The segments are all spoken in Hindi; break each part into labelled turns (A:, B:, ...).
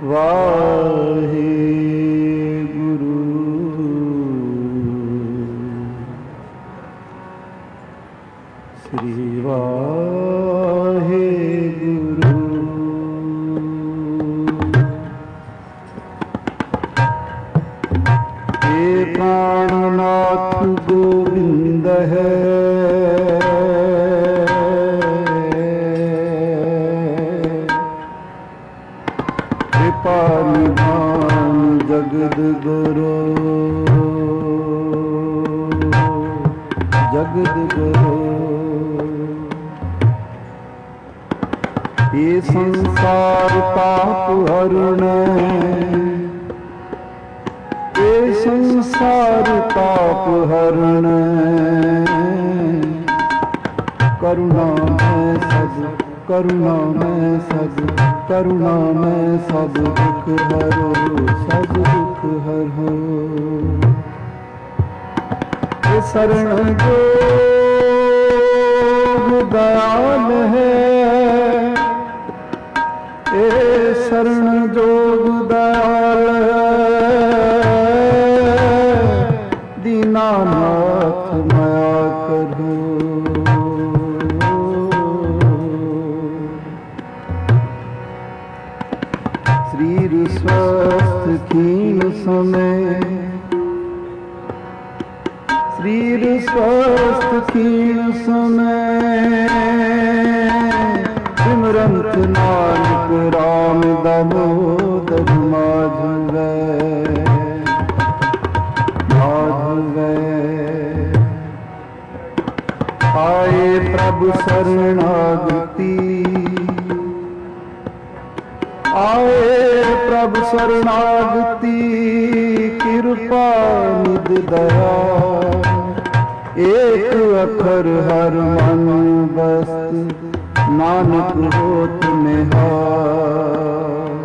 A: वाहे गुरु श्री वाहे गुरु। हे प्राणनाथ गोविंद है निधान जगद गुरु जगद गुरु। ये संसार पाप हरण ये संसार पाप हरण करुणा में सब करुणा में सब करुणा में सब दुख हरो सब दुख हरो। ये शरण जोग दयाल है ये शरण जोग दयाल है दीनानाथ माया करो। शरीर स्वस्थ क्षीण समय शरीर स्वस्थ क्षीण समय सिमरंत नानक राम दामोदर माधवे माधवे। आए प्रभु शरणागति आए प्रभु शरणागति कृपा निध दया। एक अखर हर मन बस्त नानक होत निहार।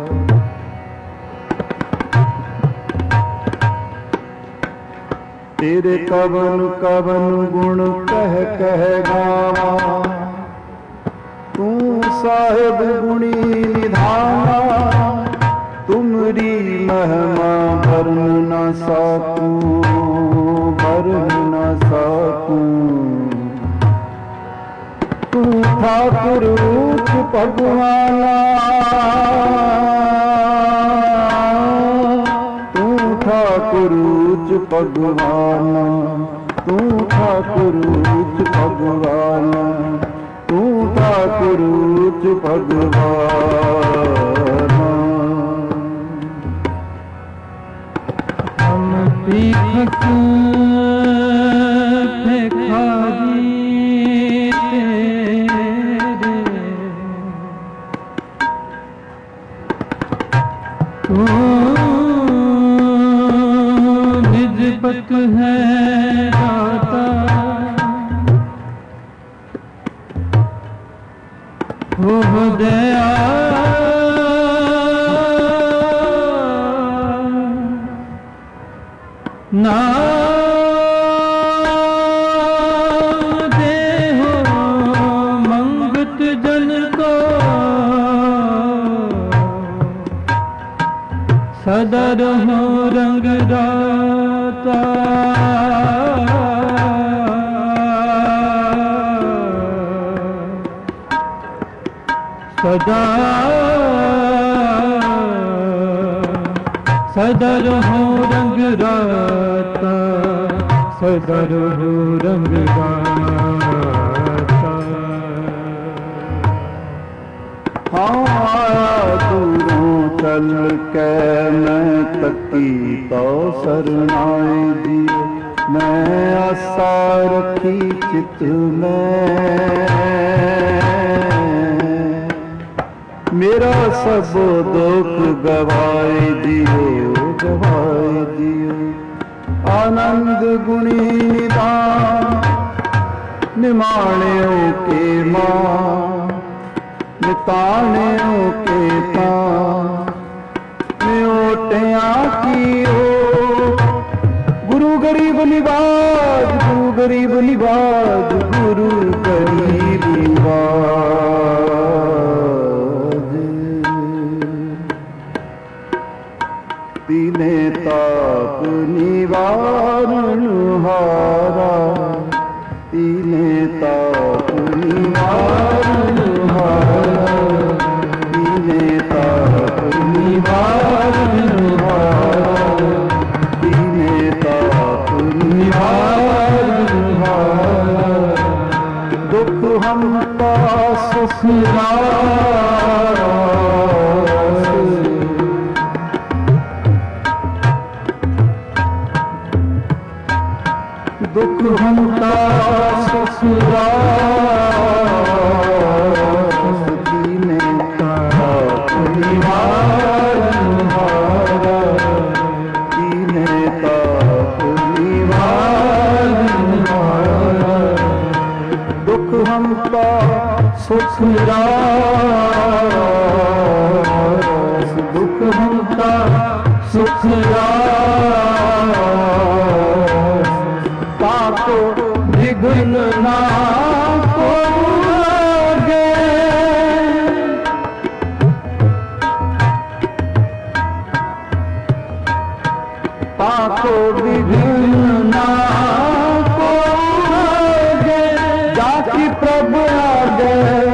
A: तेरे कवन कवन गुण कह कह गावा तू साहिब गुणी निधाना। तुमरी महिमा वर्ण न सकूं वर्ण न सकूं। तू ठाकुर रूप भगवाना तू ठाकुर रूप भगवाना तू ठाकुर रूप भगवाना तू ठाकुर रूप भगवाना। हम पीखक भिखारी निजपत है दाता हो दया ना दे हो मंगत जन को सदर हो रंग राता। सदा सदर हो रंग राता सदर हो रंग राता। हाँ दूरों चल के मैं तकी तो शरणाई दी। मैं आशा रखी चित में मेरा सब दुख गवाए दियो गवाए दियो। आनंद गुणी निदान निमाणियों के मां निताणियों के तां न्योटिया की ओ। गुरु गरीब निवाज गुरु गरीब निवाज गुरु गरीब निवाज। दीने ताप निवारण हारा, दीने ताप निवारण हारा, दीने ताप निवारण हारा, दीने ताप निवारण हारा। दुख हमका सुख दुख हमका ससुरास, दीने ताप निवारण हारा, दीने ताप निवारण हारा। दुख हमका ससुरास, दुख हमका ससुरास। ताको विघ्न ना को लागे, ताको विघ्न ना को लागे। जाति प्रभु आगे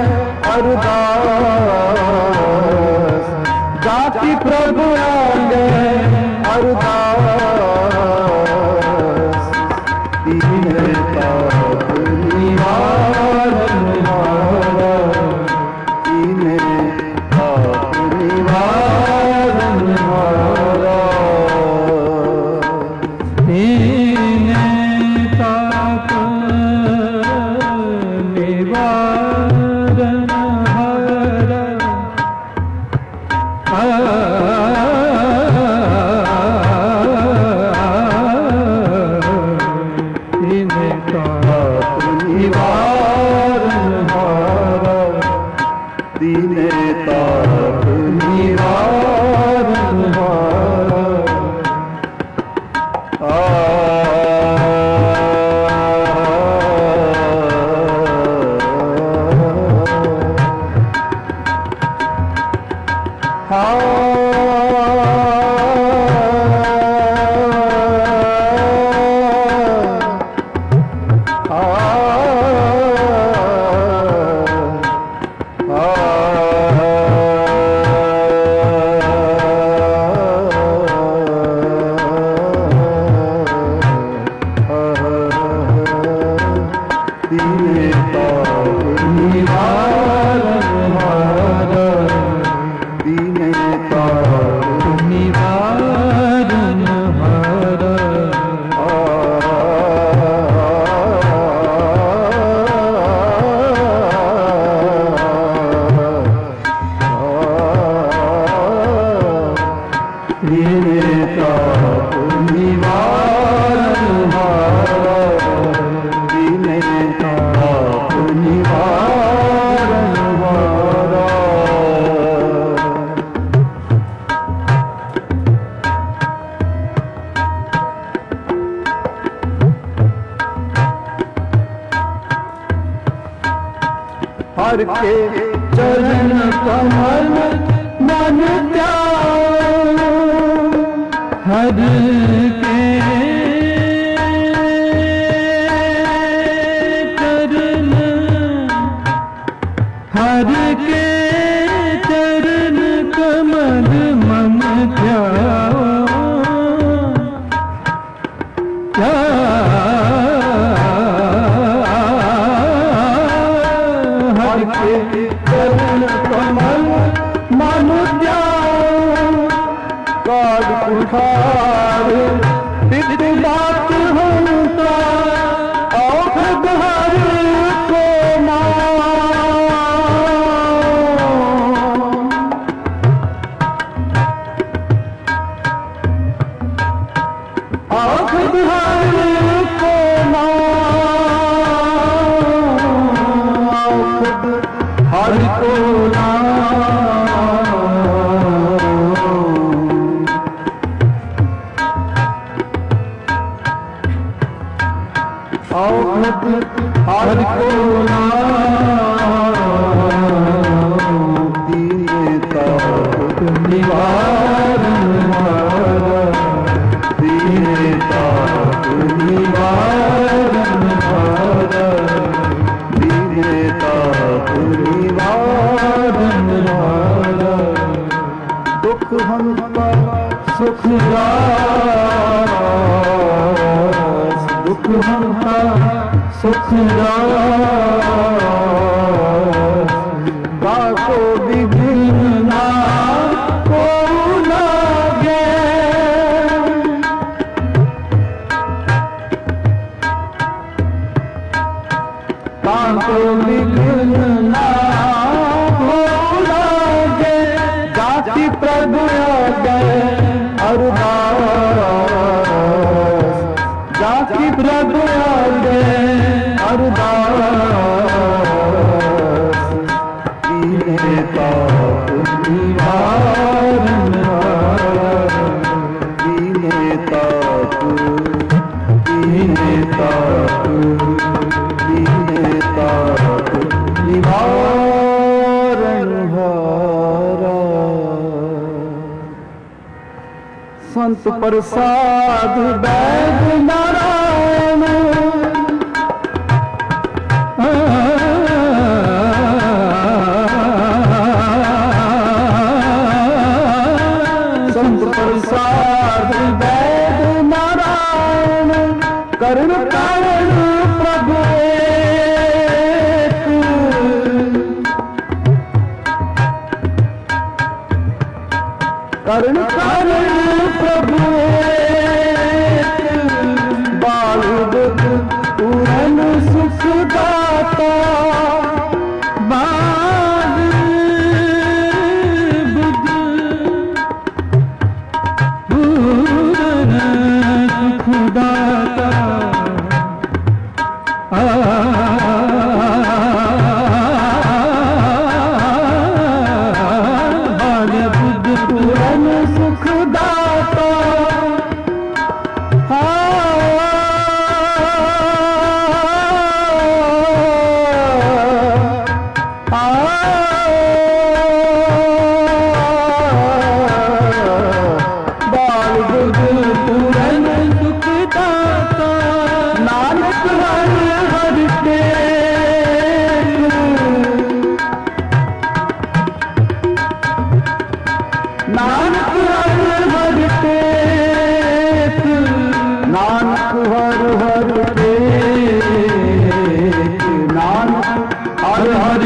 A: अरदास, जाति प्रभु आगे अरदास। दीने ताप निवारण हारा, दीने ताप निवारण हारा, दीने ताप निवारण हारा। दीने ताप निवारण हारा, दीने ताप निवारण हारा। दीने ताप निवारण हारा, दीने ताप निवारण हारा। दीने ताप निवारण हारा, दीने ताप निवारण हारा। हर के चरण कमल मन त्याग, हर के चरण, हर के चरण कमल मन त्याग। हर के चरण कमल मन त्याग। काल कुठार तित बात होता, औखद हर को औखद हर को औखद हर को औखद हर को दीने ताप निवारण हारा, दुख हंता सुख रास, दुख हंता सुख रास, काको विघ्न ना को लागे, काको विघ्न ना को लागे, जाति प्रभु आगे अरदास, जाति प्रभु आगे अरदास, कीने ताप निवारण कीने ताप कीने ताप कीने ताप निवारण हारा। संत प्रसाद वैद नारायण, संत प्रसाद वैद नारायण, करुण कारण प्रभु एक, करुण कारण प्रभु एक, बाल दुख पूरन सुख दाता, बाल बुध पूरन सुख दाता, बाल बुध पूरन सुख दाता, बाल बुध पूरन सुख दाता, नानक हर हर टेक, नानक हर हर टेक, नानक हर हर टेक, नानक हर हर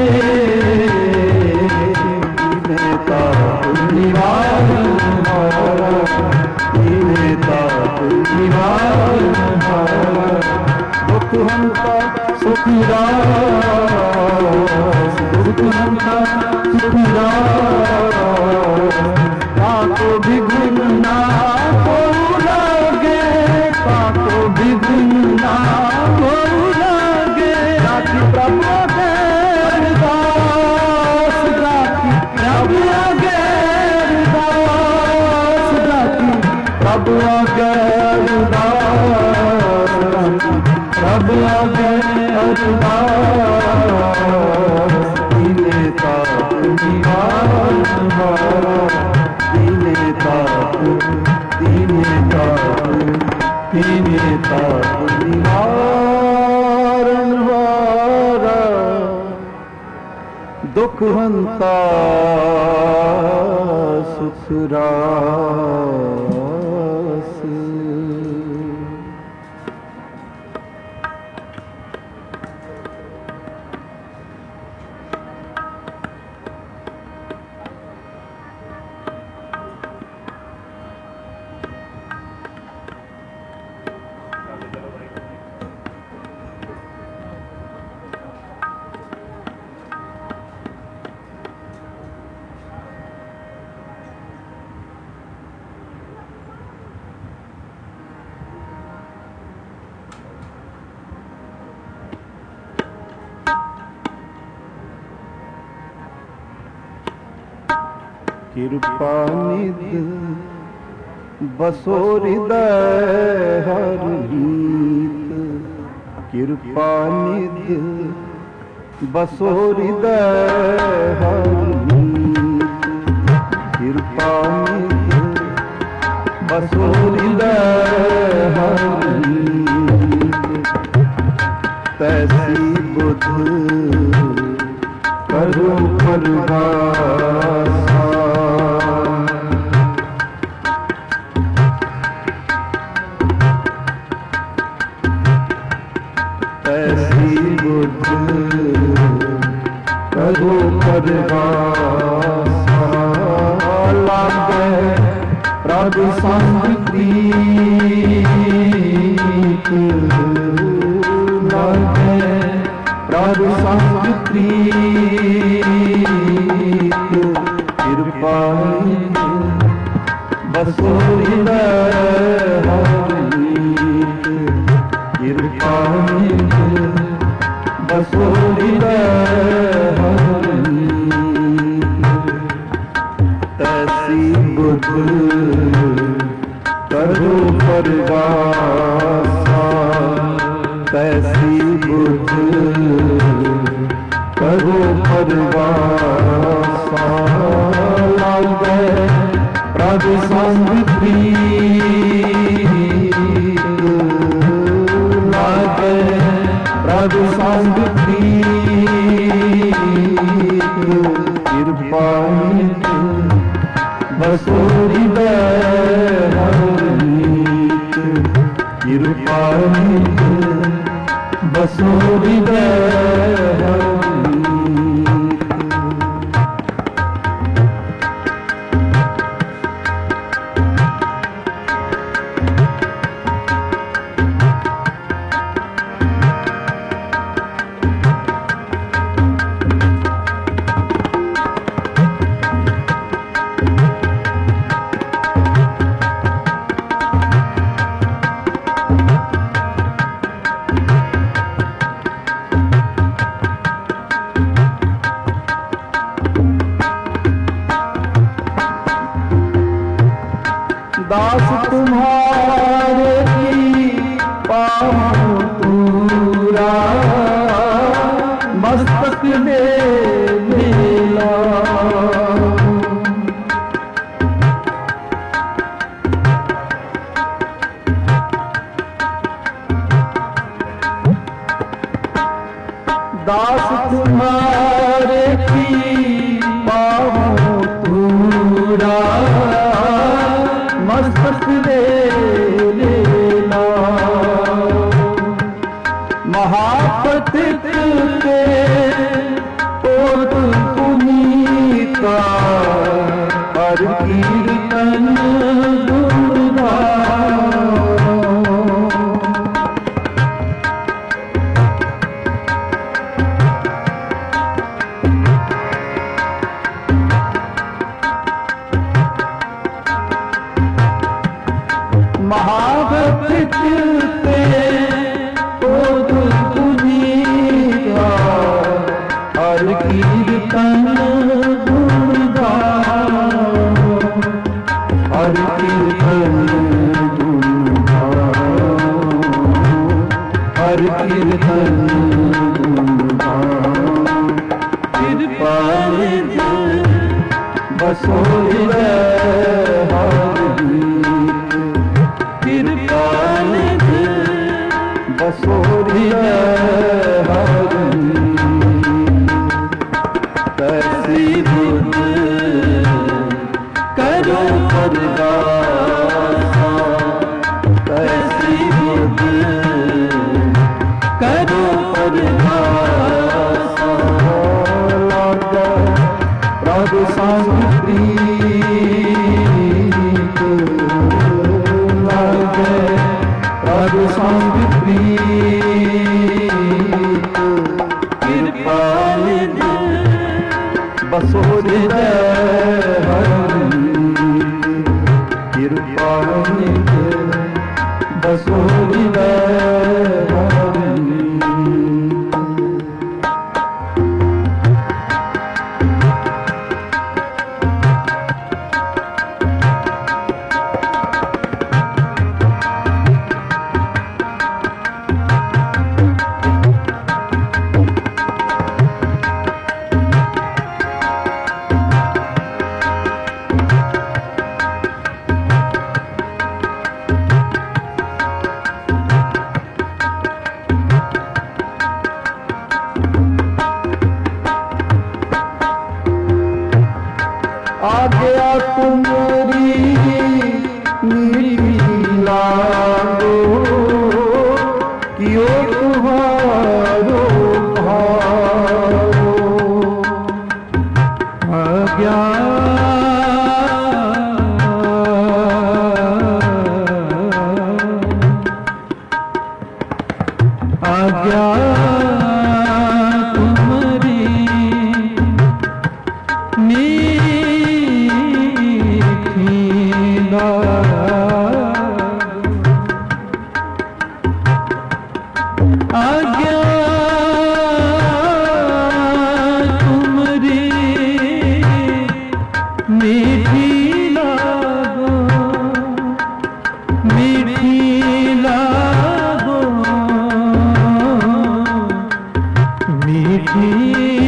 A: टेक, कीने ताप निवारण हारा, कीने ताप निवारण हारा, दुख हंता सुख रास, दुख हंता सुख रास, काको विघ्न ना को लागे, काको विघ्न ना को लागे, जाति प्रभु आगे अरदास, जाति प्रभु आगे अरदास, जाति प्रभु आगे अरदास, प्रभु आगे अरदास, कीने ताप निवारण हारा, कीने ताप निवारण हारा, दुख हंता सुख रास। कृपा निधि बसो हृदय हर गीत, कृपा निधि बसो हृदय हर गीत, कृपा निधि बसो हृदय हर गीत, तैसी बुध करो परभासा, प्रभु संग प्रीत लागे, प्रभु संग प्रीत कृपा बसो हृदय हरनीत, कृपा बसो हृदय हरनीत। तैसी बुद्ध करो परगासा, तैसी बुद्ध करो परगासा लागे, प्रभु संग प्रीत लागे, प्रभु संग प्रीत कृपा बसो हृदय हरनीत, कृपा बसो हृदय हरनीत। दास तुम्हारे की पाऊं पूरा, मस्तक ले मिला। दास तुम्हारे की पाऊं पूरा, मस्तक ले लेना। महापतित के ओत पुनीता, हर कीर्तन महाभक्त पे ओत पुनीता, हर कीर्तन गुणगान, हर कीर्तन गुणगान, हर कीर्तन गुणगान। कृपा बसो हृदय हरनीत, कृपा बसो हृदय हरनीत। तैसी बुद्ध करो परगासा, तैसी बुद्ध करो परगासा लागे, प्रभु संग प्रीत लागे, प्रभु संग प्रीत कृपा बसो हृदय हरनीत, कृपा बसो हृदय हरनीत। आ गया तुम्हारी नीला कियो तुम्हारो भारो। आ गया मीठी लागो, मीठी लागो, मीठी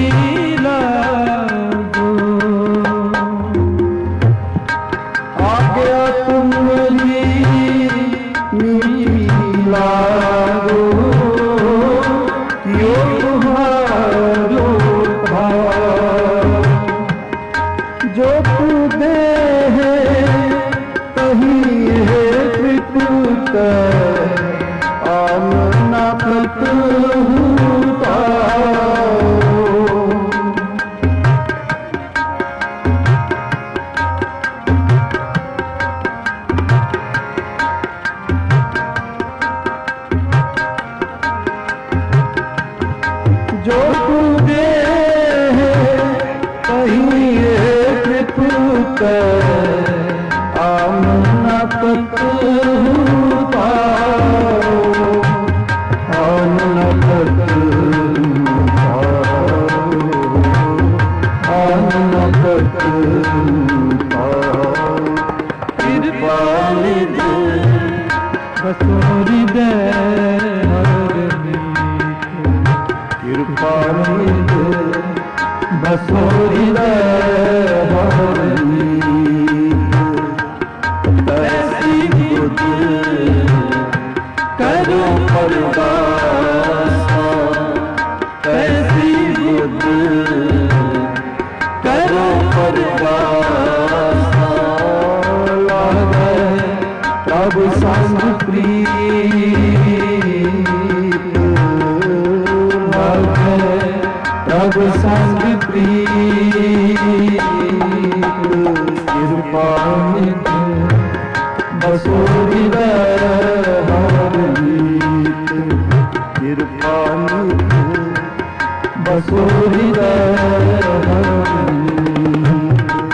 A: लागो। आ गया तुम मेरी मीठी लागो, यो तुम्हारो भाव जो तू दे है कहीं है कृत आमना पत जो तू दे कहीं कृत आमना पत आमना पत आमना पत कृपा निधि बसोरी दे कृपा निधि बसोरी दे ऐसी बुद्ध करो परवासा, ऐसी बुद्ध करो परवासा। लागे प्रभु संग प्रीत, लागे प्रभु संग प्रीत। कृपा निधि बसोरी दे हरनीत, कृपा निधि बसोरी दे हरनीत।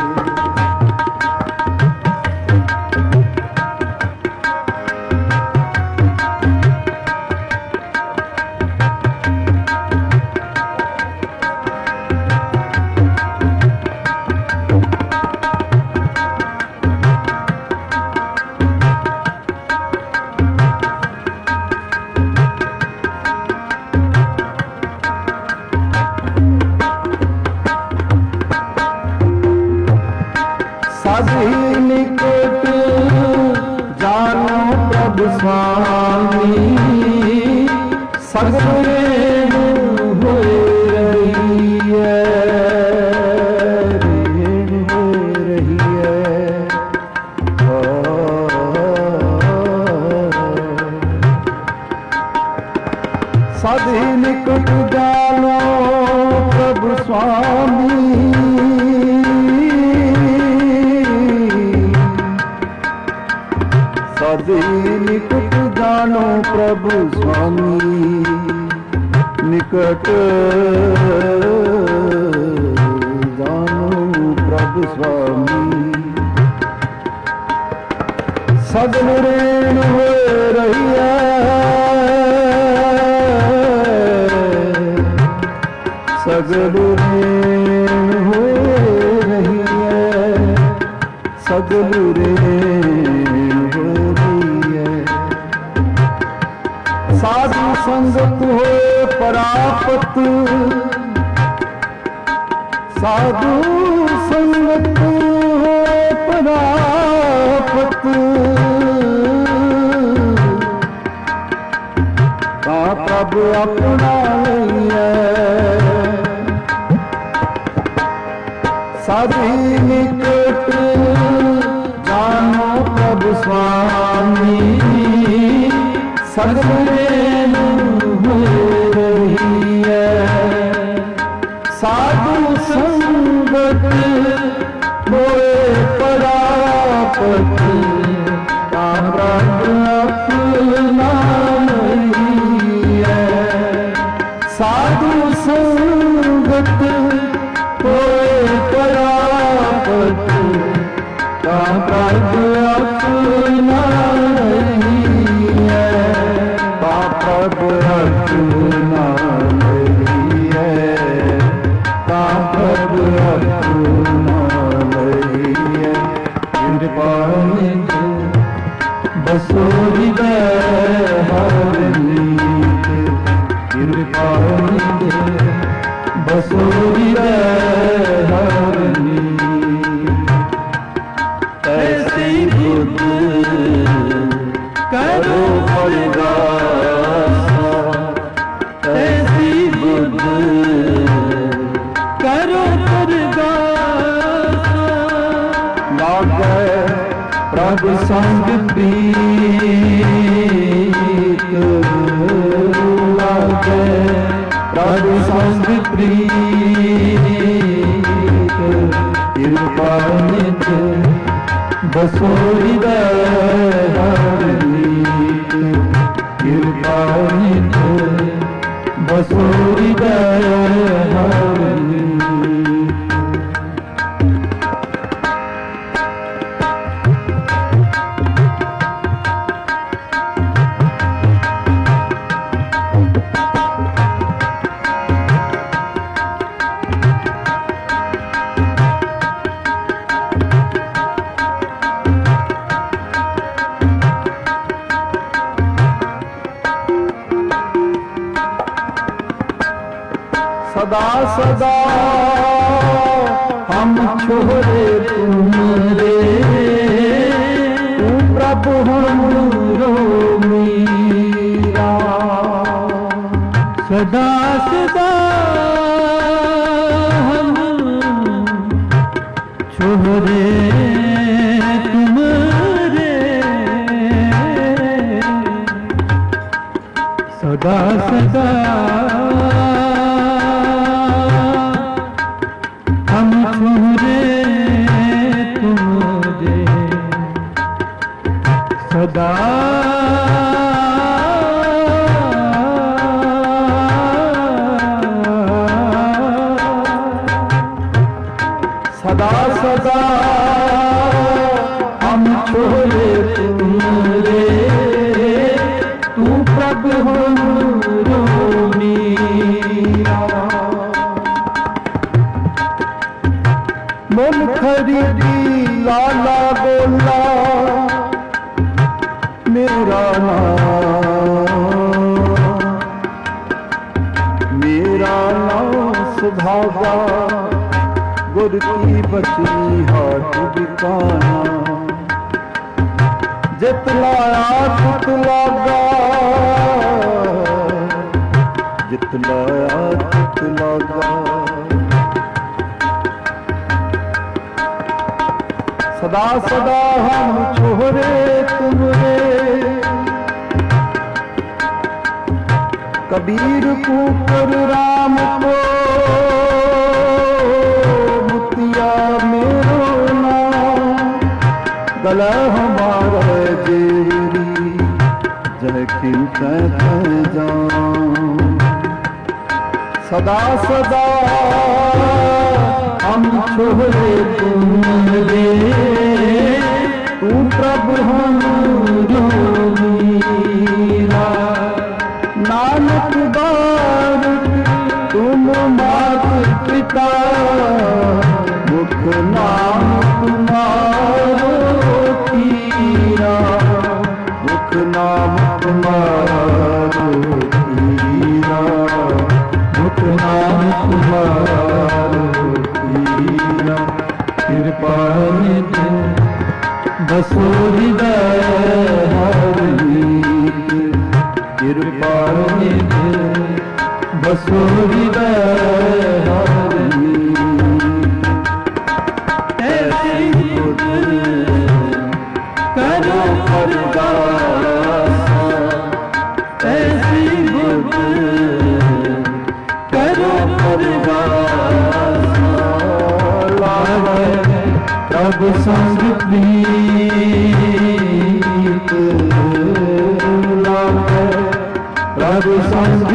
A: साधी निकट जानो प्रभु स्वामी, सगरे होए रही है, रही है। साधी निकट जानो प्रभु स्वामी, साधी निकट जानो प्रभु स्वामी, निकट जानो प्रभु स्वामी। सगल ऋण हो रही है, सगल ऋण हो रही है, सगल ऋण साधु संगत हो परापत, साधु संगत हो परापत। का प्रभु अपना लइए, साधी निकट जानो प्रभु स्वामी, सगरे हो रही है। साधु संगत मोए परापत, का प्रभु अपना नहीं है। साधु संगत मोए परापत, का प्रभु अपना नहीं है। प्रभु अपना नहीं है, प्रभु अपना नहीं लागे प्रभु संग प्रीत लागे प्रभु संग प्रीत कृपा निज बसो हृदय हरनीत कृपा निज बसो हृदय हरनीत। सदा सदा हम छोड़े तुम्हारे तू प्रभु हमरो मीरा। सदा सदा हम छोड़े तुम्हारे सदा सदा सदा सदा सदा हम छोड़े तुम्हारे तू प्रभु हमरो मीरा। मन खरीदी लाला बोला मेरा नाम सुभागा गुर की बची हाथ बिकाना। जितलाया तितलागा जितलाया तितलागा। सदा सदा हम छोड़े तुम्हारे कबीर को कर राम को मुतिया मेरो नाम गला हमारा जेरी जय कीर्तन जाऊं। सदा सदा हम छोड़े तुम्हारे तू प्रभु हमरो मीरा। नानक बार तुम मात पिता मुख नाम तुम्हारो तीरा। मुख नाम तुम्हारो तीरा मुख नाम तुम्हारो तीरा। कृपा निज बसो हृदय हरनीत कृपा निज बसो हृदय हरनीत। ऐसी बुद्ध करो अरदास ऐसी बुद्ध करो अरदास। लागे प्रभु संग प्रीत लागे प्रभु संग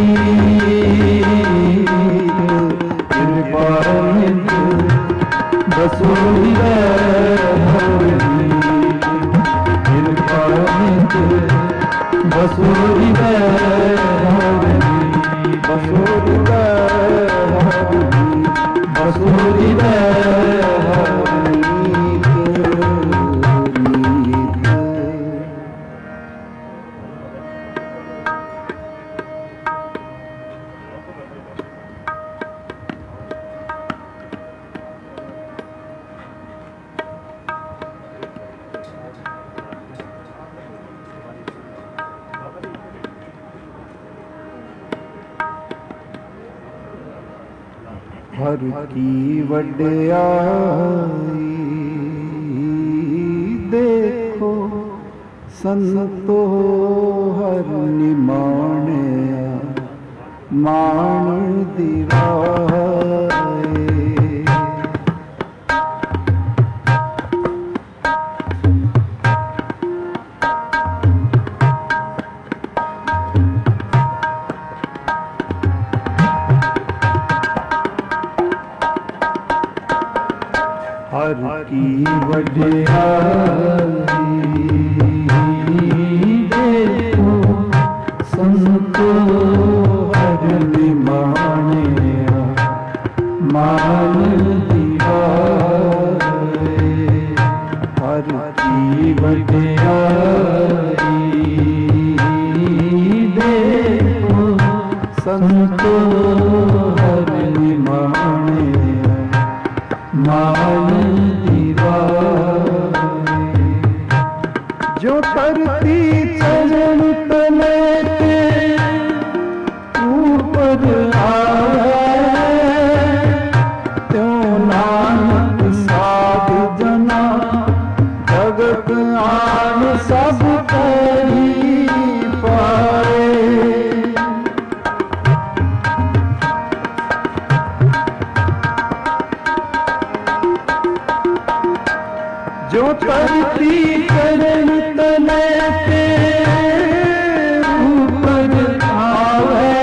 A: प्रीत कृपा निज बसो हृदय हरनीत कृपा निज बसो हृदय हरनीत बसो हृदय हरनीत बसो हृदय हर की वड्याई संतो हर निमाने मान दिवाए। हर की वडियाई देखो संतो हर निमाने मान दिवाए। हर की वडियाई देखो संतो हर निमाने मान दिवाए। जो करती चरण तले के ऊपर आए, त्यों नानक साध जना जगत आन सब करी पाए। जो करती चरण तले के ऊपर आवे,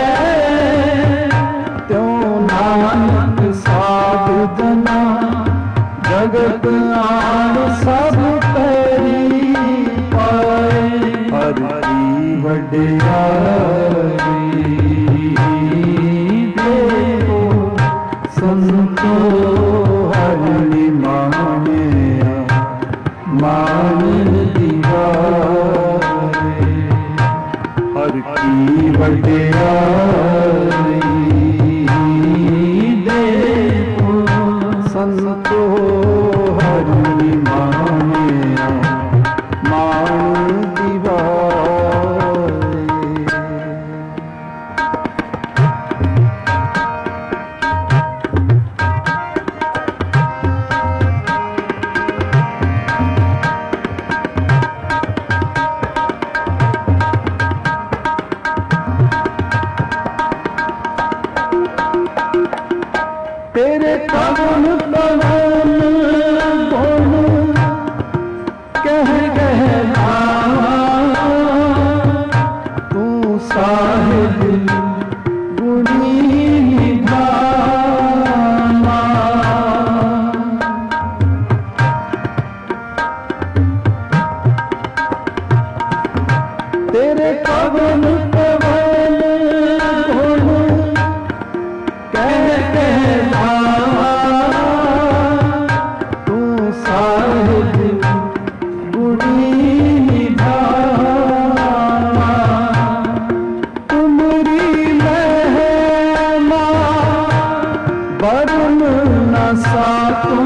A: त्यों नानक साध जना जगत आन सब करी पाए। हर की वडियाई देखो संतो हर निमाने मान दिवाए। हर की वडियाई देखो संतो हर निमाने मान दिवाए। तेरे कवन कवन गुण कह कहलावा, तू साहिब गुणी निधाना। तेरे कवन कवन गुण कह कहलावा, तू साहिब गुणी निधाना। तुमरी महिमा वरुण न सातो,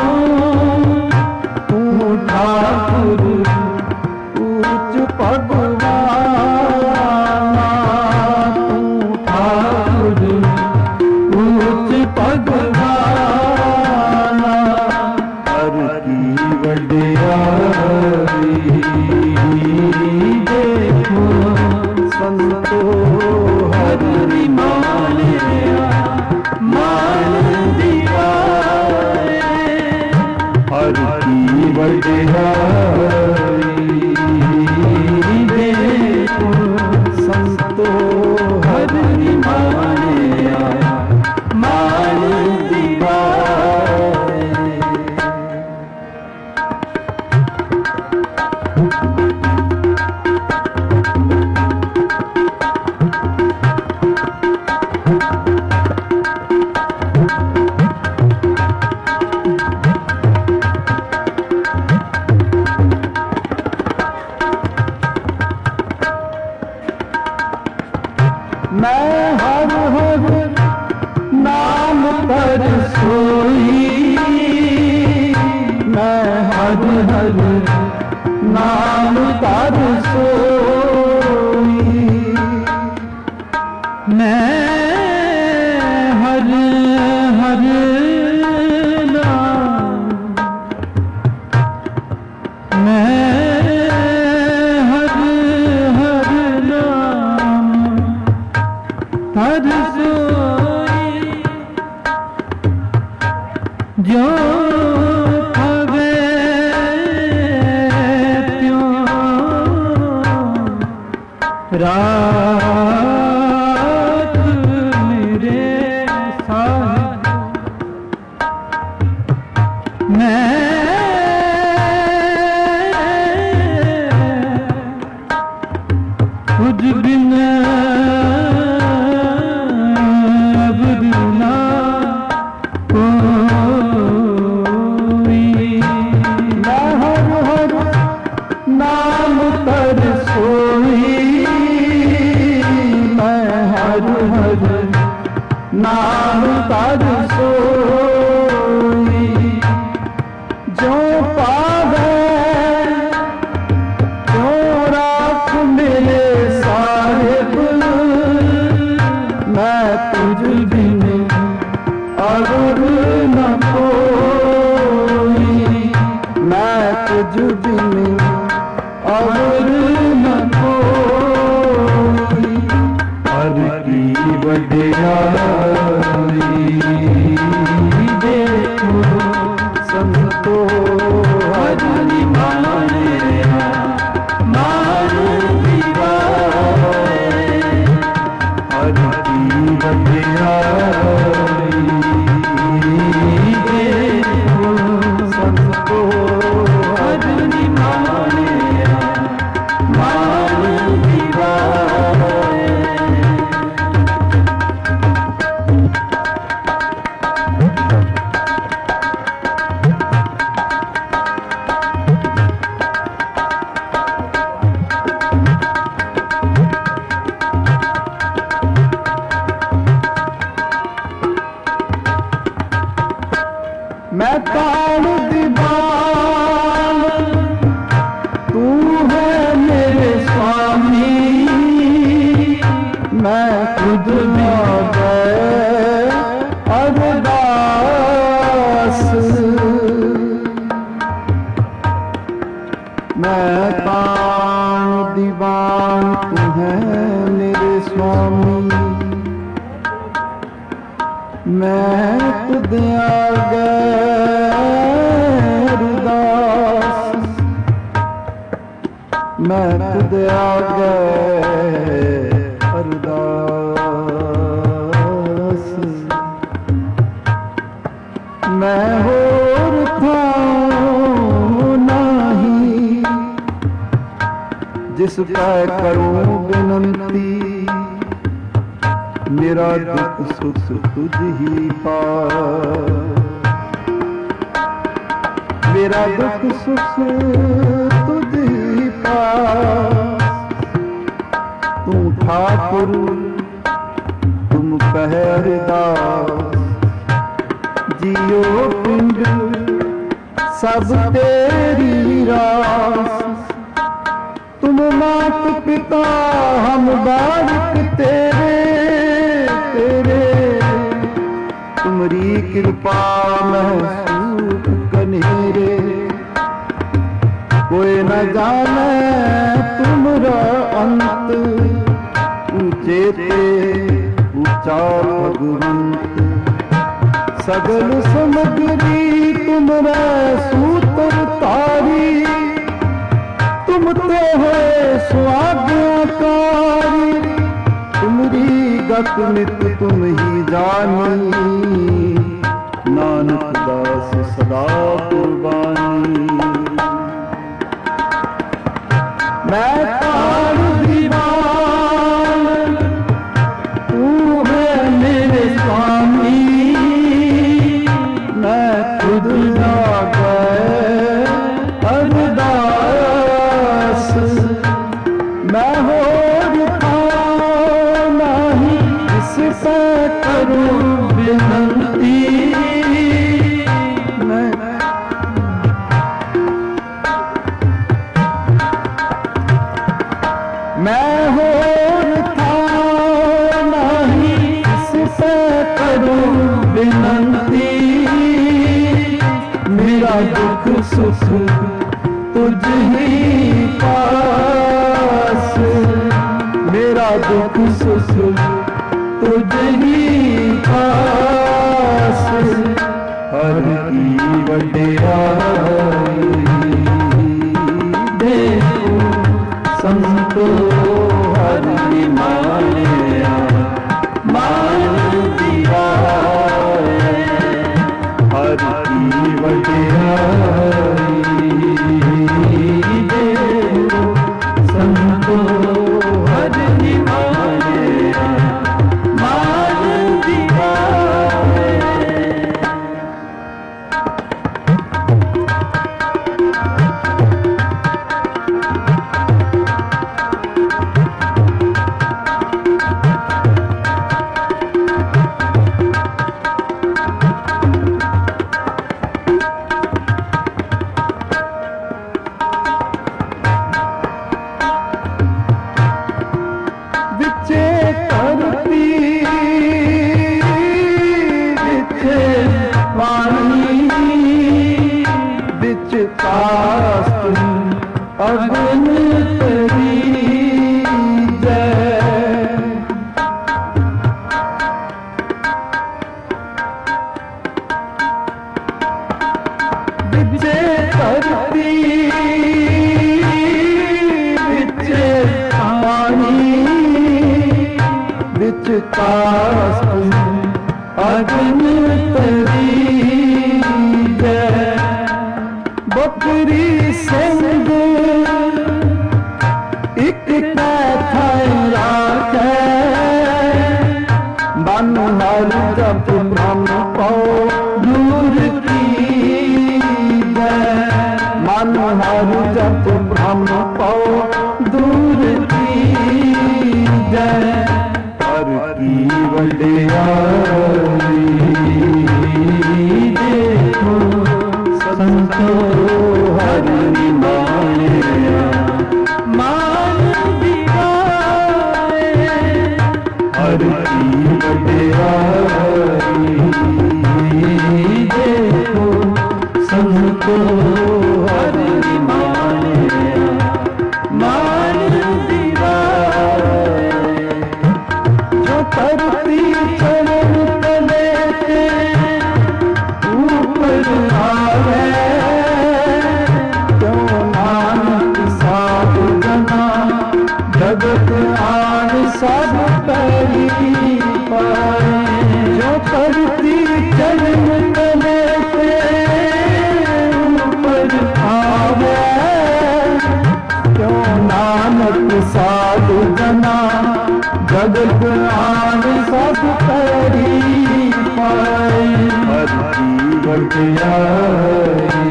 A: तू ठाकुर ऊंच भगवाना। तू ठाकुर ऊंच भगवाना। हर की वडियाई देखो संतो हर निमाने मान दिवाए। हर की वडियाई देखो संतो हर निमाने मान दिवाए। मैं हर हर नाम पर सोई, मैं हर हर नाम पर सोई। मैं हर हर नाम, मैं रात मेरे साहिब मैं तुझ बिन अब ना कोई। मैं हर हर नाम कर सोई, मैं हर हर नाम कर सोई। जो पावे जो राख मेरे साहिब, मैं तुझ बिन और न कोई। मैं तुझ बिन और न कोई। हर की वडियाई देखो संतो हर माने मान दीवाए। हर की वडियाई देखो संतो हर माने मान दीवाए। मैं ताड़ दीवान तू है मेरे स्वामी। मैं खुद अरदास। मैं ताड़ दीवान तू है मेरे स्वामी। मैं खुद अरदास। मैं खुद अरदास। मैं होर था नहीं जिस पर करूं विनती। मेरा दुख सुख तुझ ही पास। मेरा दुख सुख तुझ ही पास। तू ठाकुर तुम पहरेदार। जियो पिंड सब तेरी रास। तुम मात पिता हम बारिक तेरे तेरे। तुमरी कृपा महसूस कनेरे। कोई न जाने तुमरा अंत। ऊंचे ते ऊंचा भगवंत। सगल समग्री तुमरा सूत्र तारी। तुम तो है स्वाज्ञाकारी। तुमरी गत नित तुम ही जानी। नानक दास सदा कुर्बानी। मैं ताड़ दीवान तू है मेरे स्वामी। मैं खुद अरदास। मैं होर था नहीं इससे करूं विनती। मैं होर था नहीं इससे करूं विनती। मेरा दुख सुख तुझ ही पास। मेरा दुख सुख तुझ ही पास। हर की वडियाई देखो संतो हर विच कास्ट अगन तरीजै। विचे धरती विचे पानी विच कास्ट अगन तरीजै। बकरी संग एक कैथा राखै मन हर जप ब्रह्म पाओ दूर कीजै। मन हर जप ब्रह्म पाओ दूर कीजै। हर की वडियाई देखो संतो हर निमाणिया मान दिवाए। हर की वडियाई देखो संतो हर निमाणिया मान दिवाए। जो धरती चरण तले के ऊपर आवे क्यों नानक साधु जना जगत आन सब पैरी पाए। जो धरती चरण तले के ऊपर आवे क्यों नानक साधु जना जगत आन सब पैरी पाए। हर की वडियाई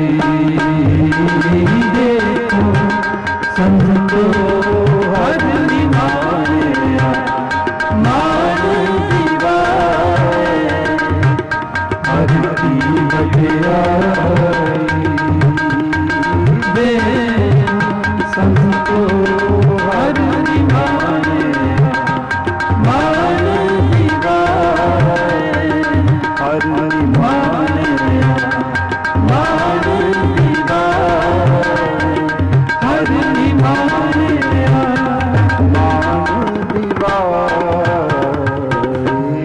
A: देखो संतो हर निमाणिया मान दिवाए। हर की वडियाई देखो संतो हर निमाणिया मान दिवाए। हर निमाणिया मान दिवाए। हर निमाणिया मान दिवाए।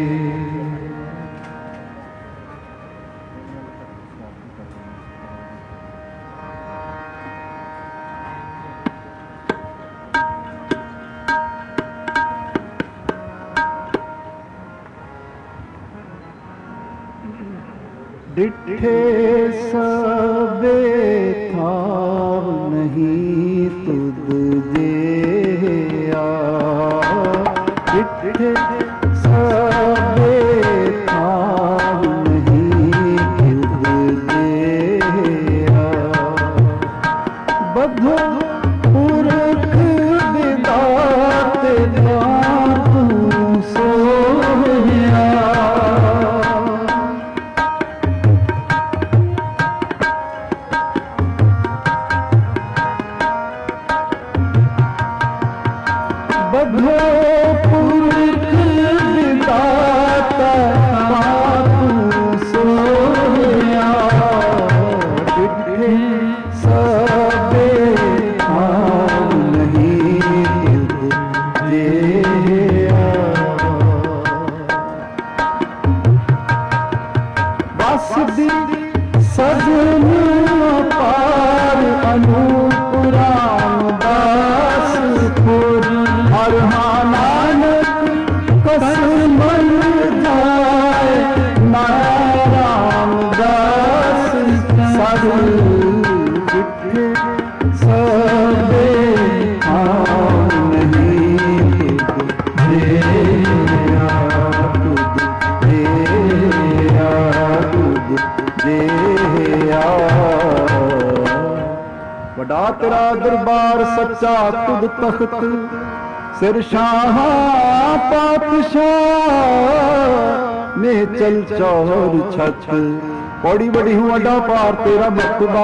A: डिठे सबे थाव नहीं तुद जेया। डिठे सबे थाव नहीं तुद जेया। बधो पुरख विदात तू सोया। बधो पुरख विदाता तू सोया। डिठे सबे थाव नहीं तुद जेया। बस दी सजन पार अनुपुराण दासपुर। हर नानक कसमन जाए नारायण दास साधु। डिठे सबे थाव नहीं तुद जेया। तुद जेया तुद जेया। वडा तेरा दरबार सच्चा तुद तख्त सिर शाह पातशाह ने चल चौर छत। पौड़ी बड़ी हूँ अड्डा पार तेरा मरतबा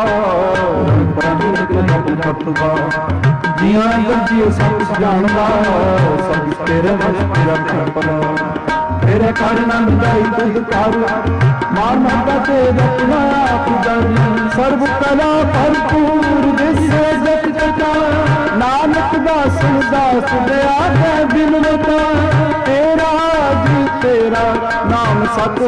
A: जिया जियो सब जानदा सब तेरे वश तेरा तेरे कर नंद जाई तुझ कर मान ममता ते रखना आप दर सर्व कला भरपूर दिसे जग जगा नानक दास दास दया है बिनवता तेरा जी तेरा नाम सत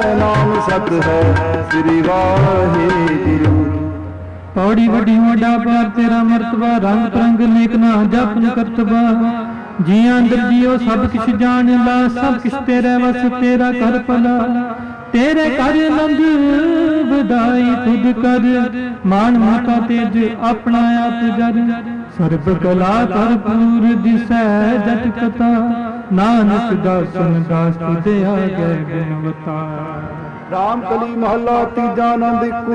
A: है श्री वाहिगुरु।
B: पौड़ी वड्डी वड्डा पार तेरा मरतबा रंग तरंग लेखना जपन करतबा जिया अंदर जियो सब किश जान ला सब किश तेरे वस तेरा कर भला तेरे कर नंद वधाई तुद कर मान ममता तेज अपना आप जर सर्ब कला भरपूर दिसै जट कथा नानक दासन दास तुदे आ गए गुणवता।
A: राम कली महला तीजा नंद एक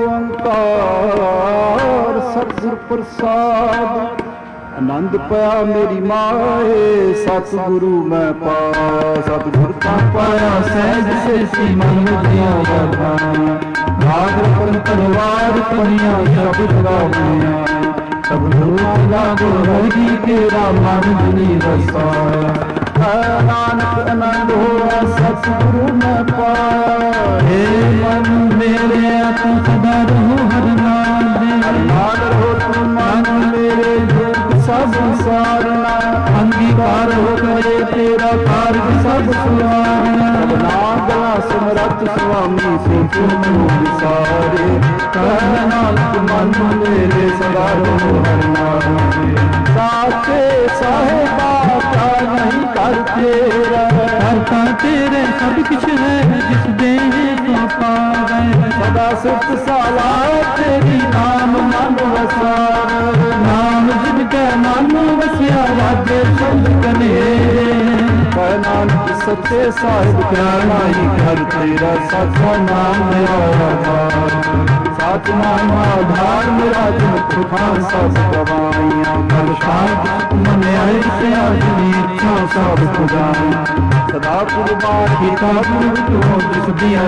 A: ओंकार सतगुर प्रसाद आनंद पाया मेरी माए सतगुरु मैं पा सतगुर का पाया सहज से मन दिया बरदाना भाग रपन तलवार पनिया शब्द गावनिया सब लोग लागो हरि तेरा मन धनी रसाया नानक आनंद हो सतगुरु मैं पाया हे मन मेरे तू सदा रहो हर नाम दे रहो तू मन मेरे सब संसारना अंगीकार हो करे तेरा कार्य सब सुवारना नाम गला समरथ स्वामी से तुम विसारे नानक मन मेरे सदा रहो हर नाम दे साचे साहेबा का नहीं कर तेरा करता तेरे सब कुछ है जिस दे तो पावे सदा सुख साला तेरी नाम मन वसार नाम जिनके मन वसिया राजे शब्द कनेरे नानक सच्चे साहिब प्यारा ही घर तेरा सच्चा नाम मेरा आधार साच नाम आधार मेरा जिन खुखान सब गवाइयां कर शांत मन आए से आजनी इच्छा सब खुदाइयां सदा कुर्बान किया गुरु जिस दिया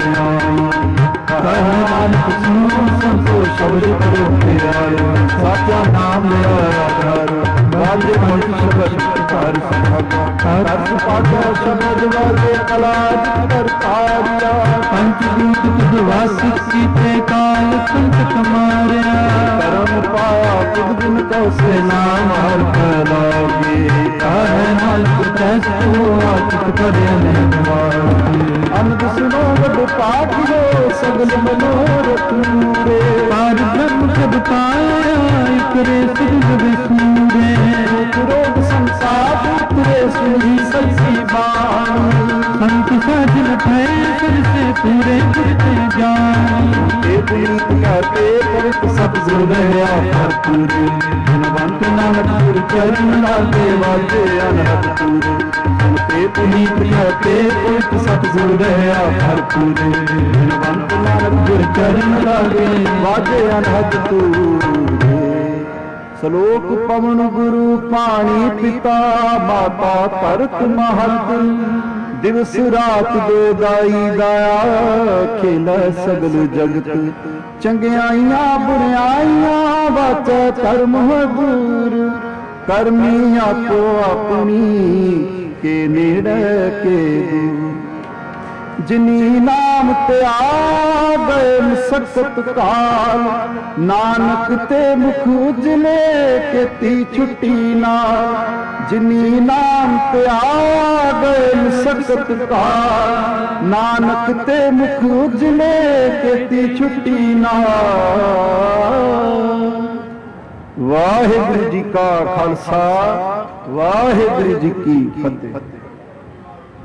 A: नानक सुनो संतो शब्द करो तेरा साचा नाम मेरा आधार वाजे मन शब्द कर पाठा शब्द वाजे कलाज कर कार्या पंचभूत बुधवासित सीते काल संकट मारिया करम पाया कुछ दिन को से नाम हर लागे कहे नानक तैसो आचित करे अनंद सुनो बड़ पाठ हो सगल मनोरथ पूरे पार ब्रह्म जब पाया करे सुध सूरे रोग संसार तुरे सुनी सच्ची बाणी संत साजन ठहर से पूरे करते जान ये पुनीत कहते पवित्र सब जुड़या भरपूर धनवंत नानक गुर चरण लागे वाजे अनहद पूरे सुनते पुनीत कहते पवित्र सब जुड़या भरपूर धनवंत नानक गुर चरण लागे वाजे अनहद पूरे। सलोक पवन गुरु पानी पिता माता तरत महत दिवस रात दो दाई दाया खेल सगल जगत चंगियाइयां बुराइयां वाचे कर्म दूर कर्मी आपो अपनी के नेड़े के दूर जिनी नाम ते आ गए मुसक्कत काल नानक ते मुख उजले के ती छुट्टी ना जिनी नाम ते आ गए मुसक्कत काल नानक ते मुख उजले के ती छुट्टी ना। वाहिगुरु जी का खालसा वाहिगुरु जी की फतेह।